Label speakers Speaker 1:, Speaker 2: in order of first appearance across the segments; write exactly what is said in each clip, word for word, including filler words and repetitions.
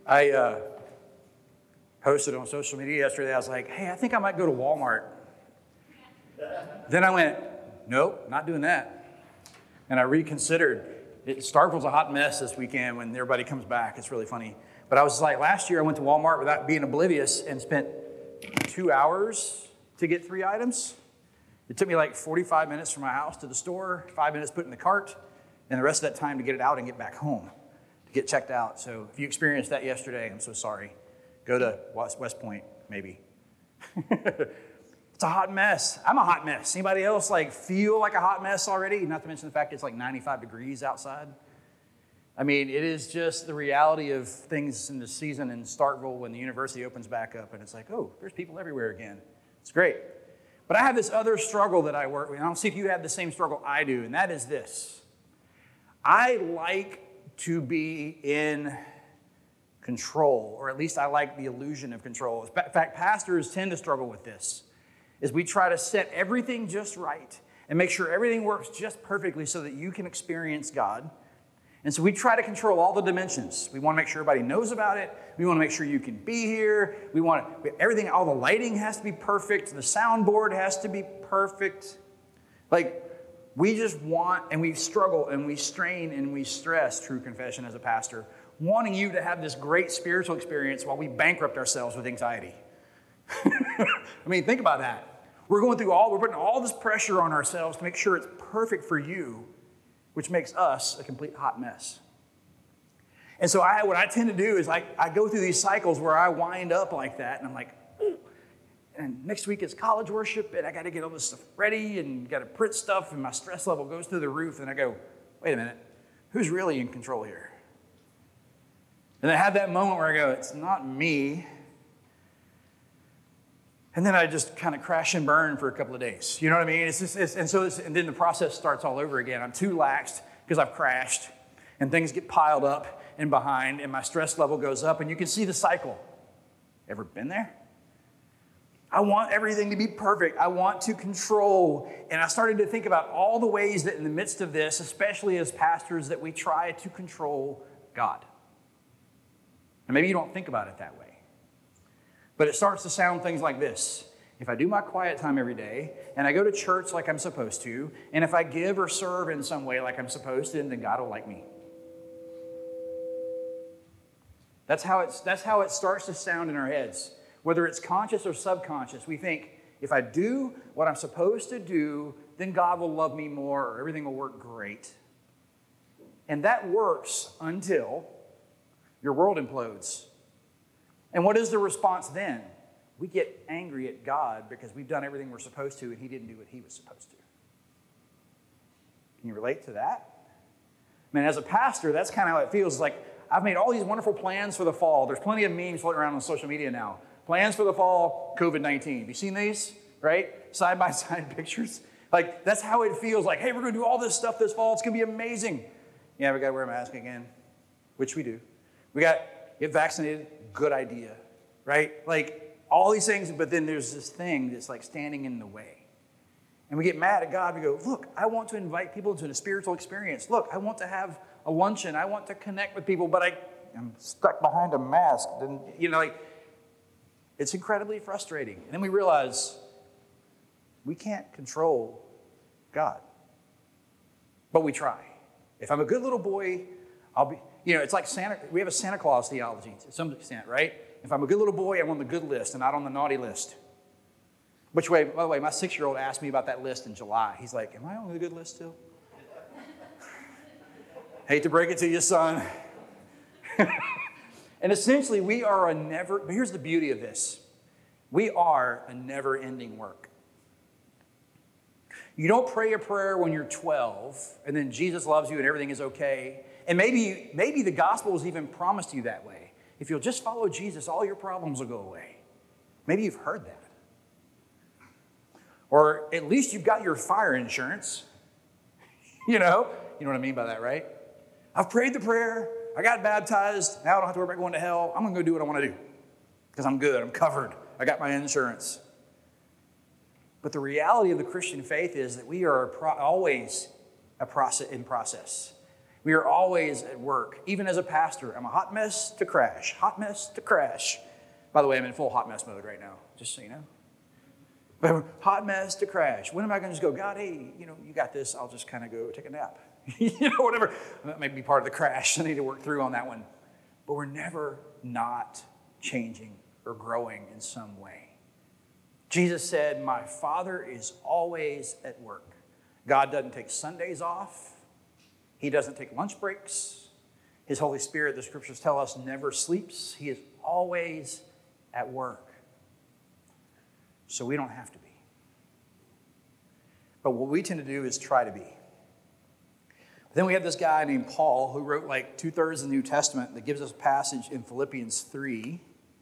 Speaker 1: I uh, posted on social media yesterday. I was like, hey, I think I might go to Walmart. Then I went, nope, not doing that. And I reconsidered. It, Starkville's a hot mess this weekend when everybody comes back. It's really funny. But I was like, last year I went to Walmart without being oblivious and spent two hours to get three items. It took me like forty-five minutes from my house to the store, five minutes put in the cart, and the rest of that time to get it out and get back home, to get checked out. So if you experienced that yesterday, I'm so sorry. Go to West, West Point, maybe. It's a hot mess. I'm a hot mess. Anybody else like feel like a hot mess already? Not to mention the fact it's like ninety-five degrees outside. I mean, it is just the reality of things in the season in Starkville when the university opens back up, and it's like, oh, there's people everywhere again. It's great. But I have this other struggle that I work with, and I don't see if you have the same struggle I do, and that is this. I like to be in control, or at least I like the illusion of control. In fact, pastors tend to struggle with this, is we try to set everything just right and make sure everything works just perfectly so that you can experience God. And so we try to control all the dimensions. We want to make sure everybody knows about it. We want to make sure you can be here. We want to, everything, all the lighting has to be perfect. The soundboard has to be perfect. Like, we just want, and we struggle, and we strain, and we stress, true confession as a pastor, wanting you to have this great spiritual experience while we bankrupt ourselves with anxiety. I mean, think about that. We're going through all, we're putting all this pressure on ourselves to make sure it's perfect for you, which makes us a complete hot mess. And so I, what I tend to do is I, I go through these cycles where I wind up like that, and I'm like, ooh. And next week is college worship, and I got to get all this stuff ready, and got to print stuff, and my stress level goes through the roof, and I go, wait a minute, who's really in control here? And I have that moment where I go, it's not me. And then I just kind of crash and burn for a couple of days. You know what I mean? It's just, it's, and so, it's, and then the process starts all over again. I'm too laxed because I've crashed, and things get piled up and behind, and my stress level goes up, and you can see the cycle. Ever been there? I want everything to be perfect. I want to control. And I started to think about all the ways that in the midst of this, especially as pastors, that we try to control God. And maybe you don't think about it that way. But it starts to sound things like this. If I do my quiet time every day, and I go to church like I'm supposed to, and if I give or serve in some way like I'm supposed to, then God will like me. That's how it's, that's how it starts to sound in our heads. Whether it's conscious or subconscious, we think, if I do what I'm supposed to do, then God will love me more, or everything will work great. And that works until your world implodes. And what is the response then? We get angry at God because we've done everything we're supposed to, and he didn't do what he was supposed to. Can you relate to that? I mean, as a pastor, that's kind of how it feels. Like, I've made all these wonderful plans for the fall. There's plenty of memes floating around on social media now. Plans for the fall, covid nineteen. Have you seen these? Right? Side-by-side pictures. Like, that's how it feels. Like, hey, we're going to do all this stuff this fall. It's going to be amazing. Yeah, we got to wear a mask again, which we do. We got get vaccinated. Good idea, right? Like, all these things, but then there's this thing that's like standing in the way. And we get mad at God. We go, look, I want to invite people into a spiritual experience. Look, I want to have a luncheon. I want to connect with people, but I, I'm stuck behind a mask. And, you know, like, it's incredibly frustrating. And then we realize we can't control God. But we try. If I'm a good little boy, I'll be, you know, it's like Santa, we have a Santa Claus theology to some extent, right? If I'm a good little boy, I'm on the good list and not on the naughty list. Which way, by the way, my six-year-old asked me about that list in July. He's like, am I on the good list still? Hate to break it to you, son. And essentially, we are a never, but here's the beauty of this. We are a never-ending work. You don't pray a prayer when you're twelve, and then Jesus loves you and everything is okay. And maybe, maybe the gospel has even promised you that way. If you'll just follow Jesus, all your problems will go away. Maybe you've heard that. Or at least you've got your fire insurance. You know? You know what I mean by that, right? I've prayed the prayer. I got baptized. Now I don't have to worry about going to hell. I'm going to go do what I want to do. Because I'm good. I'm covered. I got my insurance. But the reality of the Christian faith is that we are pro- always a process in process. We are always at work. Even as a pastor, I'm a hot mess to crash, hot mess to crash. By the way, I'm in full hot mess mode right now, just so you know. But hot mess to crash. When am I going to just go, God, hey, you know, you got this. I'll just kind of go take a nap. You know, whatever. That may be part of the crash I need to work through on that one. But we're never not changing or growing in some way. Jesus said, my Father is always at work. God doesn't take Sundays off. He doesn't take lunch breaks. His Holy Spirit, the scriptures tell us, never sleeps. He is always at work. So we don't have to be. But what we tend to do is try to be. Then we have this guy named Paul who wrote like two-thirds of the New Testament that gives us a passage in Philippians three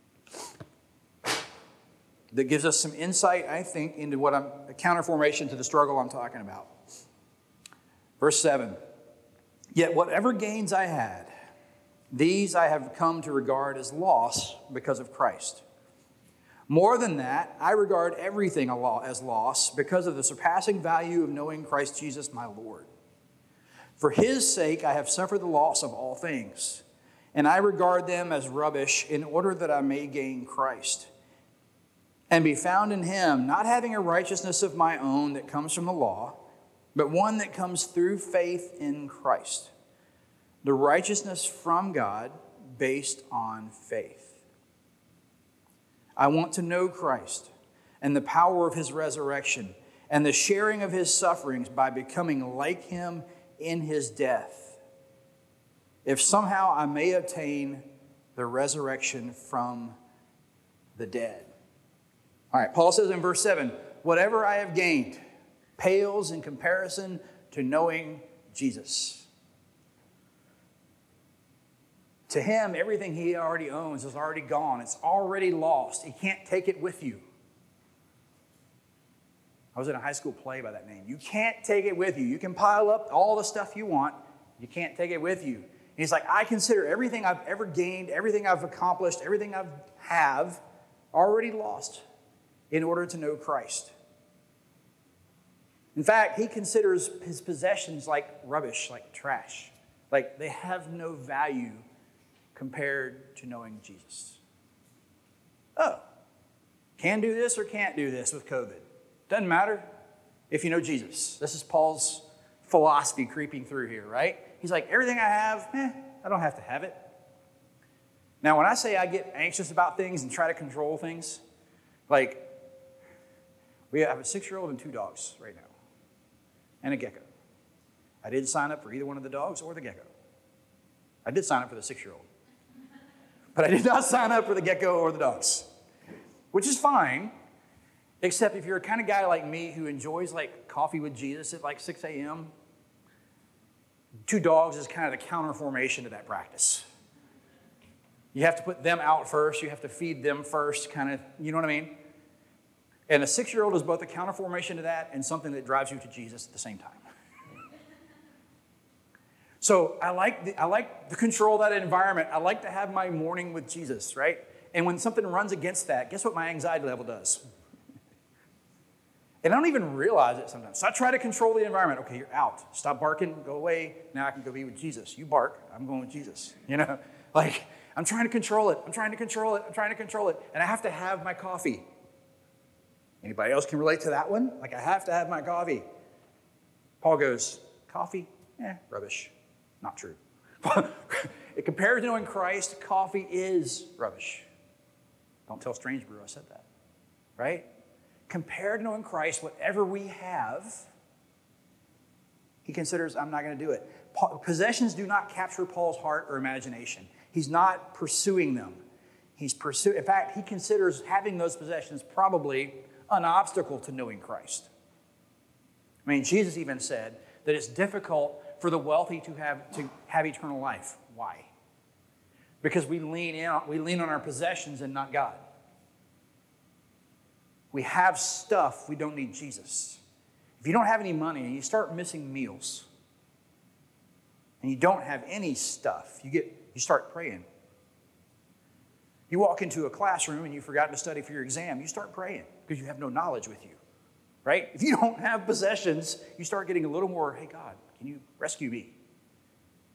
Speaker 1: that gives us some insight, I think, into what I'm, a counterformation to the struggle I'm talking about. Verse seven, yet whatever gains I had, these I have come to regard as loss because of Christ. More than that, I regard everything as loss because of the surpassing value of knowing Christ Jesus my Lord. For his sake I have suffered the loss of all things, and I regard them as rubbish in order that I may gain Christ and be found in him, not having a righteousness of my own that comes from the law, but one that comes through faith in Christ, the righteousness from God based on faith. I want to know Christ and the power of his resurrection and the sharing of his sufferings by becoming like him in his death, if somehow I may obtain the resurrection from the dead. All right, Paul says in verse seven, whatever I have gained pales in comparison to knowing Jesus. To him, everything he already owns is already gone. It's already lost. He can't take it with you. I was in a high school play by that name. You can't take it with you. You can pile up all the stuff you want. You can't take it with you. And he's like, I consider everything I've ever gained, everything I've accomplished, everything I have already lost in order to know Christ. In fact, he considers his possessions like rubbish, like trash. Like they have no value compared to knowing Jesus. Oh, can do this or can't do this with COVID. Doesn't matter if you know Jesus. This is Paul's philosophy creeping through here, right? He's like, everything I have, eh, I don't have to have it. Now, when I say I get anxious about things and try to control things, like we have a six-year-old and two dogs right now, and a gecko. I didn't sign up for either one of the dogs or the gecko. I did sign up for the six-year-old. But I did not sign up for the gecko or the dogs, which is fine, except if you're a kind of guy like me who enjoys like coffee with Jesus at like six a.m., two dogs is kind of the counter formation to that practice. You have to put them out first. You have to feed them first, kind of, you know what I mean? And a six-year-old is both a counter formation to that and something that drives you to Jesus at the same time. So I like, the, I like to control that environment. I like to have my morning with Jesus, right? And when something runs against that, guess what my anxiety level does? And I don't even realize it sometimes. So I try to control the environment. Okay, you're out. Stop barking. Go away. Now I can go be with Jesus. You bark. I'm going with Jesus. You know, like I'm trying to control it. I'm trying to control it. I'm trying to control it. And I have to have my coffee. Anybody else can relate to that one? Like I have to have my coffee. Paul goes, coffee? Eh, rubbish. Not true. Compared to knowing Christ, coffee is rubbish. Don't tell Strange Brew I said that. Right? Compared to knowing Christ, whatever we have, he considers, I'm not going to do it. Possessions do not capture Paul's heart or imagination. He's not pursuing them. He's pursuing, in fact, he considers having those possessions probably an obstacle to knowing Christ. I mean, Jesus even said that it's difficult for the wealthy to have to have eternal life. Why? Because we lean in, we lean on our possessions and not God. We have stuff, we don't need Jesus. If you don't have any money and you start missing meals, and you don't have any stuff, you get you start praying. You walk into a classroom and you've forgotten to study for your exam, you start praying because you have no knowledge with you. Right? If you don't have possessions, you start getting a little more, hey God, can you rescue me?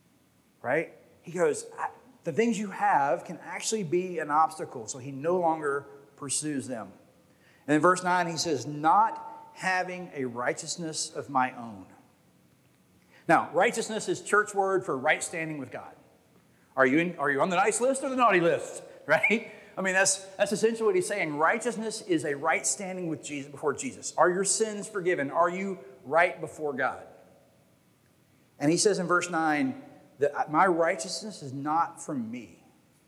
Speaker 1: right? He goes, the things you have can actually be an obstacle, so he no longer pursues them. And in verse nine, he says, not having a righteousness of my own. Now, righteousness is church word for right standing with God. Are you, in, are you on the nice list or the naughty list, right? I mean, that's, that's essentially what he's saying. Righteousness is a right standing with Jesus, before Jesus. Are your sins forgiven? Are you right before God? And he says in verse nine that my righteousness is not from me.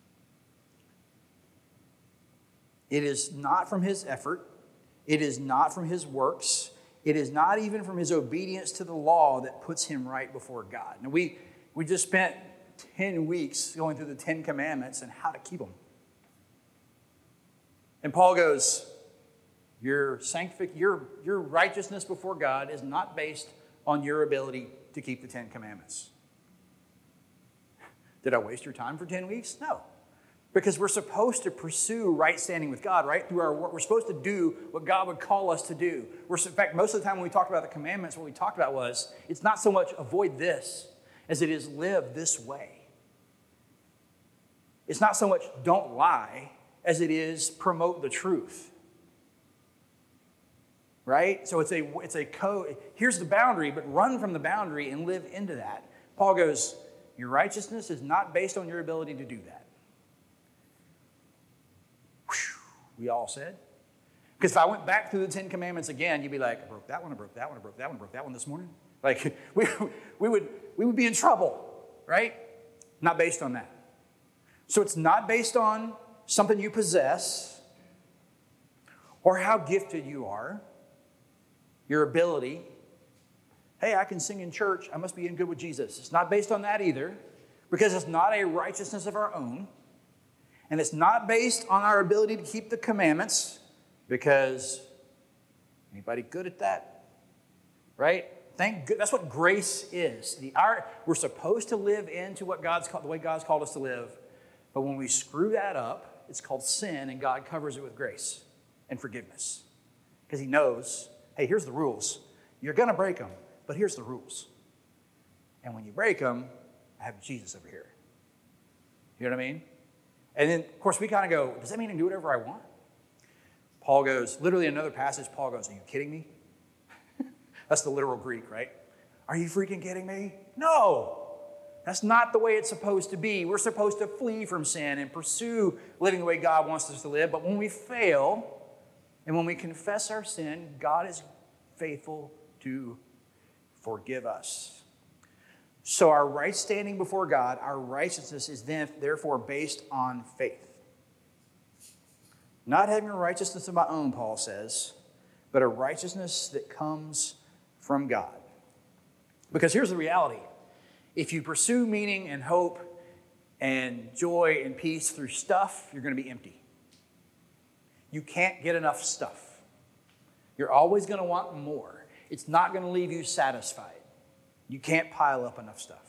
Speaker 1: It is not from his effort. It is not from his works. It is not even from his obedience to the law that puts him right before God. Now, we, we just spent ten weeks going through the Ten Commandments and how to keep them. And Paul goes, your, sanctific- your, your righteousness before God is not based on your ability to keep the Ten Commandments. Did I waste your time for ten weeks? No. Because we're supposed to pursue right standing with God, right? Through our work. We're supposed to do what God would call us to do. We're, in fact, most of the time when we talked about the commandments, what we talked about was, it's not so much avoid this as it is live this way. It's not so much don't lie as it is promote the truth. Right? So it's a, it's a code. Here's the boundary, but run from the boundary and live into that. Paul goes, your righteousness is not based on your ability to do that. We all said. Because if I went back through the Ten Commandments again, you'd be like, I broke that one, I broke that one, I broke that one, I broke that one this morning. Like, we, we, would, we would be in trouble, right? Not based on that. So it's not based on something you possess or how gifted you are, your ability. Hey, I can sing in church. I must be in good with Jesus. It's not based on that either, because it's not a righteousness of our own. And it's not based on our ability to keep the commandments, because anybody good at that? Right? Thank God. That's what grace is. The, our, we're supposed to live into what God's called, the way God's called us to live. But when we screw that up, it's called sin, and God covers it with grace and forgiveness. Because he knows, hey, here's the rules. You're going to break them, but here's the rules. And when you break them, I have Jesus over here. You know what I mean? And then, of course, we kind of go, does that mean I can do whatever I want? Paul goes, literally another passage, Paul goes, are you kidding me? That's the literal Greek, right? Are you freaking kidding me? No, that's not the way it's supposed to be. We're supposed to flee from sin and pursue living the way God wants us to live. But when we fail and when we confess our sin, God is faithful to forgive us. So our right standing before God, our righteousness is then therefore based on faith. Not having a righteousness of my own, Paul says, but a righteousness that comes from God. Because here's the reality. If you pursue meaning and hope and joy and peace through stuff, you're going to be empty. You can't get enough stuff. You're always going to want more. It's not going to leave you satisfied. You can't pile up enough stuff.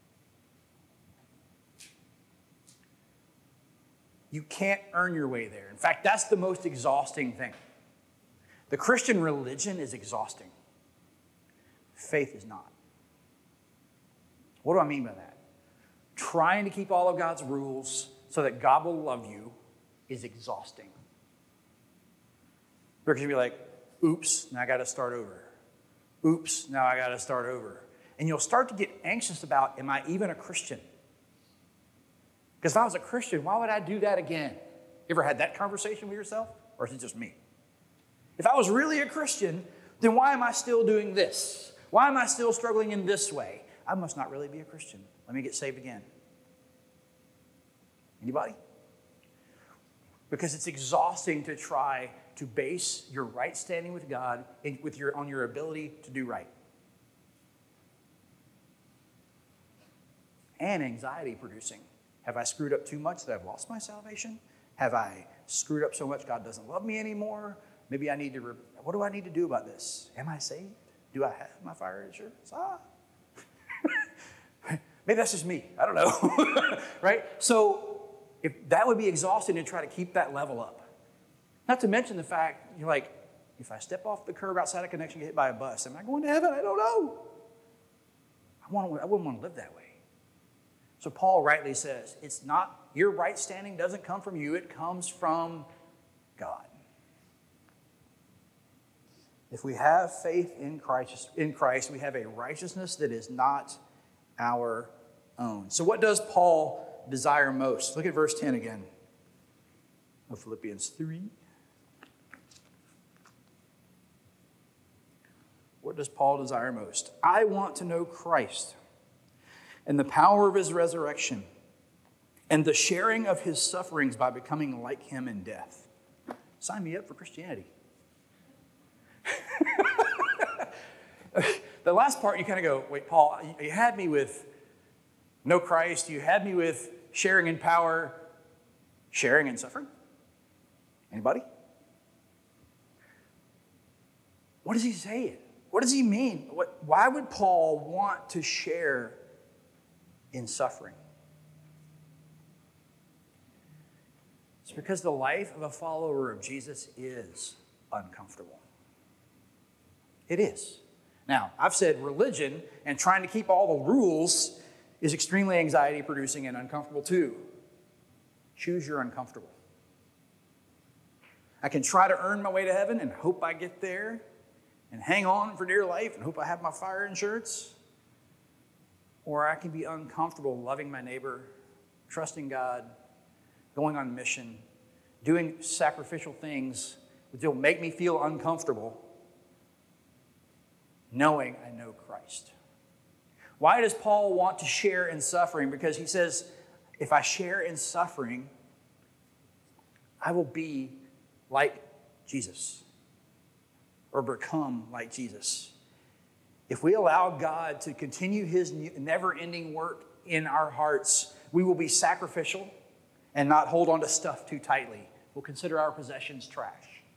Speaker 1: You can't earn your way there. In fact, that's the most exhausting thing. The Christian religion is exhausting. Faith is not. What do I mean by that? Trying to keep all of God's rules so that God will love you is exhausting. Because you'll be like, oops, now I got to start over. Oops, now I got to start over. And you'll start to get anxious about, am I even a Christian? Because if I was a Christian, why would I do that again? You ever had that conversation with yourself? Or is it just me? If I was really a Christian, then why am I still doing this? Why am I still struggling in this way? I must not really be a Christian. Let me get saved again. Anybody? Because it's exhausting to try to base your right standing with God with your, on your ability to do right. And anxiety producing. Have I screwed up too much that I've lost my salvation? Have I screwed up so much God doesn't love me anymore? Maybe I need to, re- what do I need to do about this? Am I saved? Do I have my fire insurance? Ah. Maybe that's just me. I don't know. Right? So if that would be exhausting to try to keep that level up. Not to mention the fact, you're like, if I step off the curb outside a connection, get hit by a bus, am I going to heaven? I don't know. I, want to, I wouldn't want to live that way. So Paul rightly says, it's not, your right standing doesn't come from you, it comes from God. If we have faith in Christ, in Christ, we have a righteousness that is not our own. So what does Paul desire most? Look at verse ten again of Philippians three. What does Paul desire most? I want to know Christ and the power of his resurrection and the sharing of his sufferings by becoming like him in death. Sign me up for Christianity. The last part, you kind of go, wait, Paul, you had me with know Christ. You had me with sharing in power, sharing in suffering. Anybody? What is he saying? What does he mean? What, why would Paul want to share in suffering? It's because the life of a follower of Jesus is uncomfortable. It is. Now, I've said religion and trying to keep all the rules is extremely anxiety-producing and uncomfortable too. Choose your uncomfortable. I can try to earn my way to heaven and hope I get there and hang on for dear life and hope I have my fire insurance. Or I can be uncomfortable loving my neighbor, trusting God, going on mission, doing sacrificial things that will make me feel uncomfortable, knowing I know Christ. Why does Paul want to share in suffering? Because he says, if I share in suffering, I will be like Jesus or become like Jesus. If we allow God to continue his never-ending work in our hearts, we will be sacrificial and not hold on to stuff too tightly. We'll consider our possessions trash.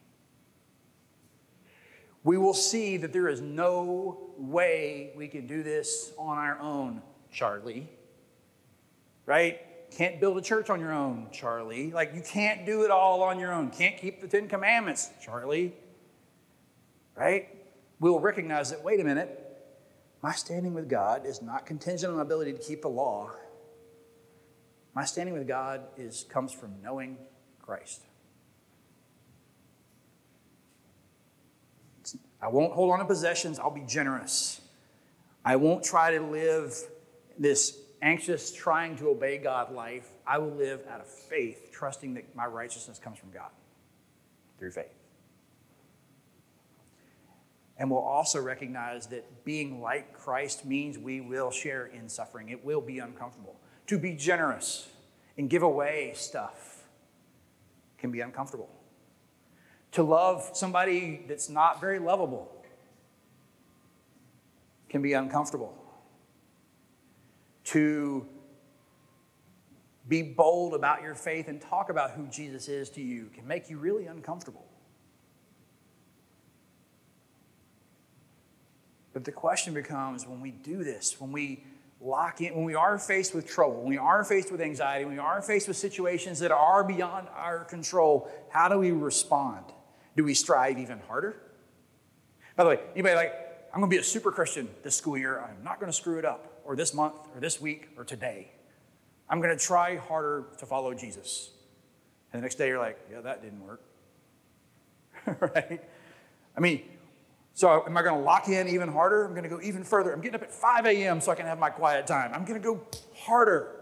Speaker 1: We will see that there is no way we can do this on our own, Charlie. Right? Can't build a church on your own, Charlie. Like, you can't do it all on your own. Can't keep the Ten Commandments, Charlie. Right? We'll recognize that, wait a minute, my standing with God is not contingent on my ability to keep the law. My standing with God is comes from knowing Christ. I won't hold on to possessions. I'll be generous. I won't try to live this anxious, trying to obey God life. I will live out of faith, trusting that my righteousness comes from God through faith. And we'll also recognize that being like Christ means we will share in suffering. It will be uncomfortable. To be generous and give away stuff can be uncomfortable. To love somebody that's not very lovable can be uncomfortable. To be bold about your faith and talk about who Jesus is to you can make you really uncomfortable. But the question becomes, when we do this, when we lock in, when we are faced with trouble, when we are faced with anxiety, when we are faced with situations that are beyond our control, how do we respond? Do we strive even harder? By the way, anybody like, I'm going to be a super Christian this school year. I'm not going to screw it up, or this month, or this week, or today. I'm going to try harder to follow Jesus. And the next day you're like, yeah, that didn't work. Right? I mean, so am I going to lock in even harder? I'm going to go even further. I'm getting up at five a.m. so I can have my quiet time. I'm going to go harder.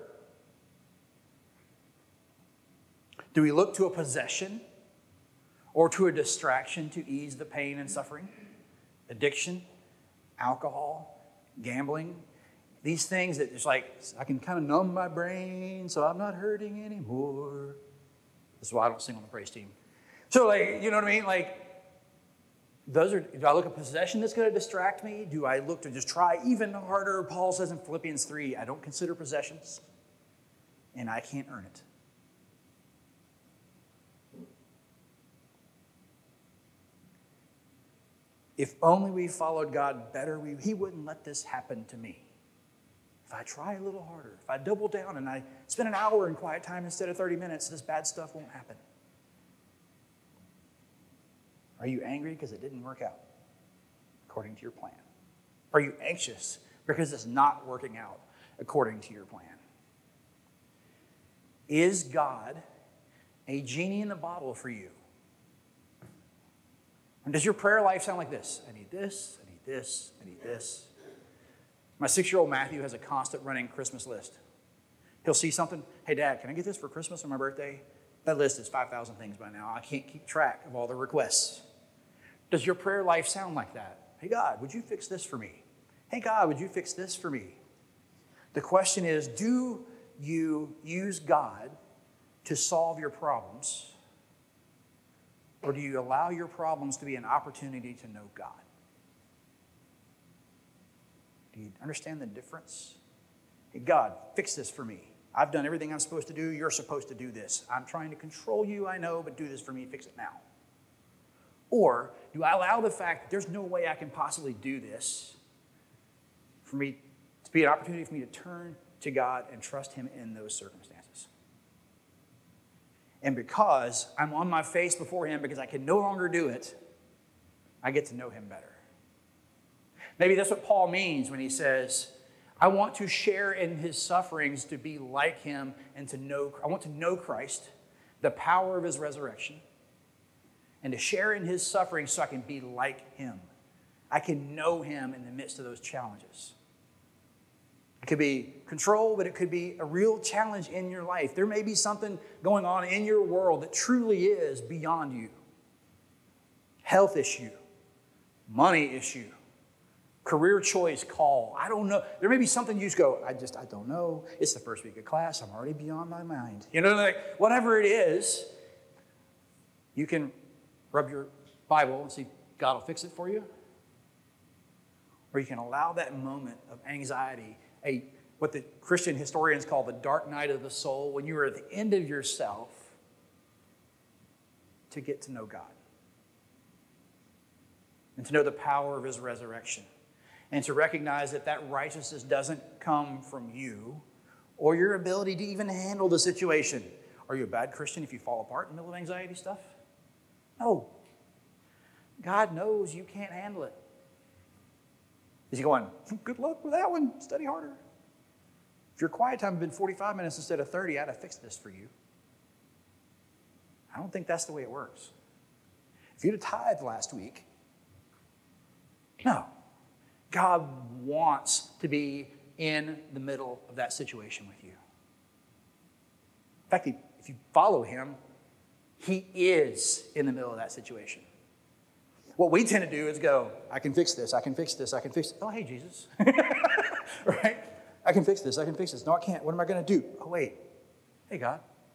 Speaker 1: Do we look to a possession or to a distraction to ease the pain and suffering? Addiction, alcohol, gambling, these things that it's like, I can kind of numb my brain so I'm not hurting anymore. That's why I don't sing on the praise team. So, like, you know what I mean? Like, those are, do I look at possession that's going to distract me? Do I look to just try even harder? Paul says in Philippians three, I don't consider possessions, and I can't earn it. If only we followed God better, we, he wouldn't let this happen to me. If I try a little harder, if I double down and I spend an hour in quiet time instead of thirty minutes, this bad stuff won't happen. Are you angry because it didn't work out according to your plan? Are you anxious because it's not working out according to your plan? Is God a genie in the bottle for you? And does your prayer life sound like this? I need this, I need this, I need this. My six-year-old Matthew has a constant running Christmas list. He'll see something. Hey, Dad, can I get this for Christmas or my birthday? That list is five thousand things by now. I can't keep track of all the requests. Does your prayer life sound like that? Hey, God, would you fix this for me? Hey, God, would you fix this for me? The question is, do you use God to solve your problems, or do you allow your problems to be an opportunity to know God? Do you understand the difference? Hey, God, fix this for me. I've done everything I'm supposed to do. You're supposed to do this. I'm trying to control you, I know, but do this for me. Fix it now. Or do I allow the fact that there's no way I can possibly do this for me to be an opportunity for me to turn to God and trust him in those circumstances? And because I'm on my face before him because I can no longer do it, I get to know him better. Maybe that's what Paul means when he says, I want to share in his sufferings to be like him and to know, I want to know Christ, the power of his resurrection, and to share in his suffering so I can be like him. I can know him in the midst of those challenges. It could be control, but it could be a real challenge in your life. There may be something going on in your world that truly is beyond you. Health issue, money issue, career choice call. I don't know. There may be something you just go, I just, I don't know. It's the first week of class. I'm already beyond my mind. You know, like whatever it is, you can rub your Bible and see God will fix it for you. Or you can allow that moment of anxiety, a what the Christian historians call the dark night of the soul, when you are at the end of yourself, to get to know God. And to know the power of his resurrection. And to recognize that that righteousness doesn't come from you or your ability to even handle the situation. Are you a bad Christian if you fall apart in the middle of anxiety stuff? No. God knows you can't handle it. Is he going, good luck with that one, study harder? If your quiet time had been forty-five minutes instead of thirty, I'd have fixed this for you. I don't think that's the way it works. If you'd have tithed last week, no. God wants to be in the middle of that situation with you. In fact, if you follow him, he is in the middle of that situation. What we tend to do is go, I can fix this, I can fix this, I can fix this. Oh, hey, Jesus. Right? I can fix this, I can fix this. No, I can't. What am I going to do? Oh, wait. Hey, God.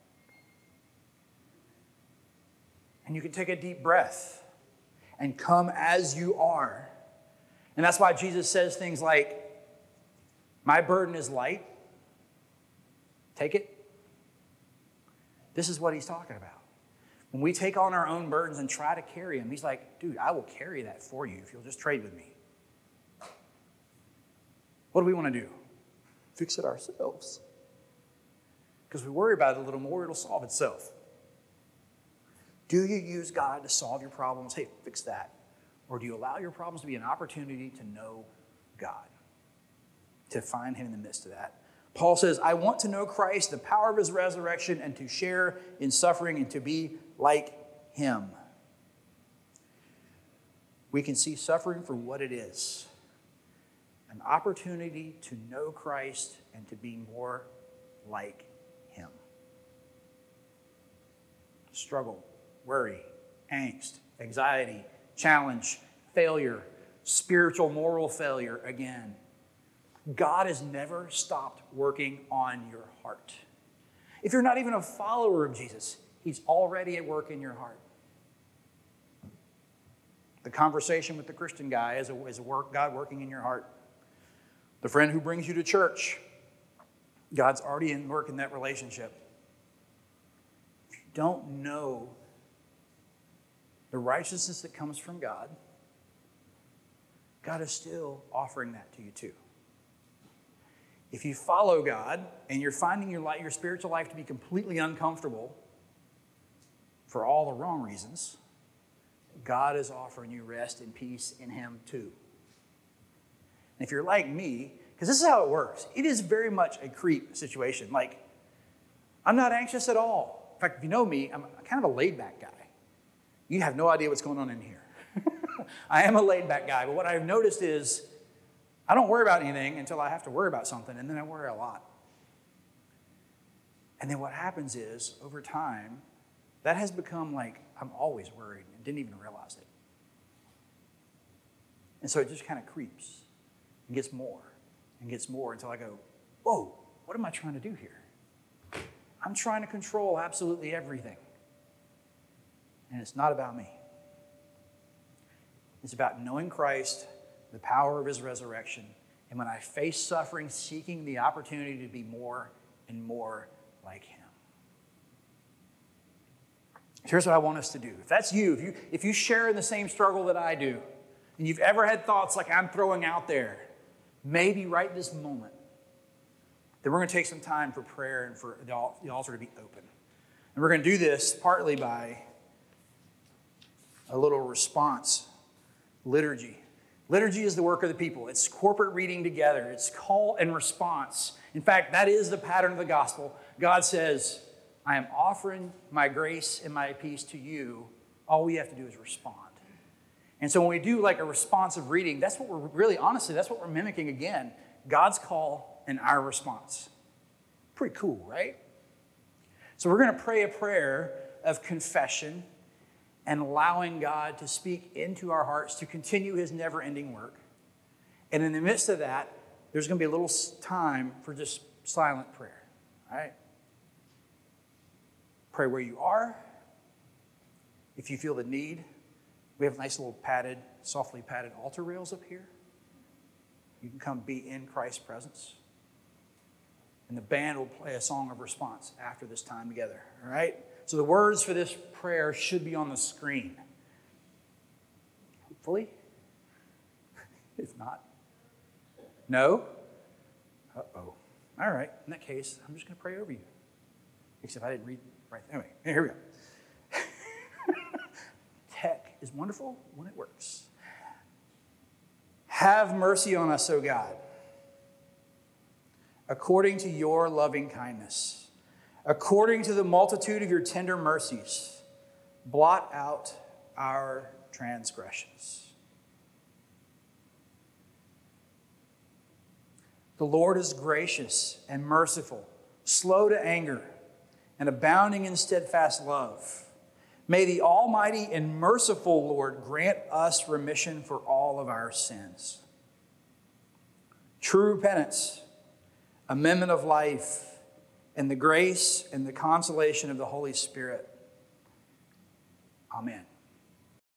Speaker 1: And you can take a deep breath and come as you are. And that's why Jesus says things like, my burden is light. Take it. This is what he's talking about. When we take on our own burdens and try to carry them, he's like, dude, I will carry that for you if you'll just trade with me. What do we want to do? Fix it ourselves. Because we worry about it a little more, it'll solve itself. Do you use God to solve your problems? Hey, fix that. Or do you allow your problems to be an opportunity to know God, to find him in the midst of that? Paul says, I want to know Christ, the power of his resurrection, and to share in suffering and to be like him. We can see suffering for what it is, an opportunity to know Christ and to be more like him. Struggle, worry, angst, anxiety, challenge, failure, spiritual, moral failure again. God has never stopped working on your heart. If you're not even a follower of Jesus, he's already at work in your heart. The conversation with the Christian guy is a, is a work, God working in your heart. The friend who brings you to church, God's already in work in that relationship. If you don't know the righteousness that comes from God, God is still offering that to you too. If you follow God and you're finding your life, your spiritual life to be completely uncomfortable for all the wrong reasons, God is offering you rest and peace in him too. And if you're like me, because this is how it works, it is very much a creep situation. Like, I'm not anxious at all. In fact, if you know me, I'm kind of a laid-back guy. You have no idea what's going on in here. I am a laid-back guy, but what I've noticed is I don't worry about anything until I have to worry about something, and then I worry a lot. And then what happens is, over time, that has become like I'm always worried and didn't even realize it. And so it just kind of creeps and gets more and gets more until I go, whoa, what am I trying to do here? I'm trying to control absolutely everything. And it's not about me. It's about knowing Christ, the power of his resurrection, and when I face suffering, seeking the opportunity to be more and more like him. Here's what I want us to do. If that's you, if you, if you share in the same struggle that I do, and you've ever had thoughts like I'm throwing out there, maybe right this moment, then we're going to take some time for prayer and for the altar to be open. And we're going to do this partly by a little response liturgy. Liturgy is the work of the people. It's corporate reading together. It's call and response. In fact, that is the pattern of the gospel. God says, I am offering my grace and my peace to you. All we have to do is respond. And so when we do like a responsive reading, that's what we're really, honestly, that's what we're mimicking again. God's call and our response. Pretty cool, right? So we're going to pray a prayer of confession and allowing God to speak into our hearts to continue his never-ending work. And in the midst of that, there's going to be a little time for just silent prayer, all right? Pray where you are. If you feel the need, we have nice little padded, softly padded altar rails up here. You can come be in Christ's presence. And the band will play a song of response after this time together, all right? So the words for this prayer should be on the screen. Hopefully. If not. No? Uh-oh. All right. In that case, I'm just going to pray over you. Except I didn't read right. Anyway, here we go. Tech is wonderful when it works. Have mercy on us, O God, according to your loving kindness. According to the multitude of your tender mercies, blot out our transgressions. The Lord is gracious and merciful, slow to anger, and abounding in steadfast love. May the Almighty and merciful Lord grant us remission for all of our sins. True repentance, amendment of life, and the grace and the consolation of the Holy Spirit. Amen.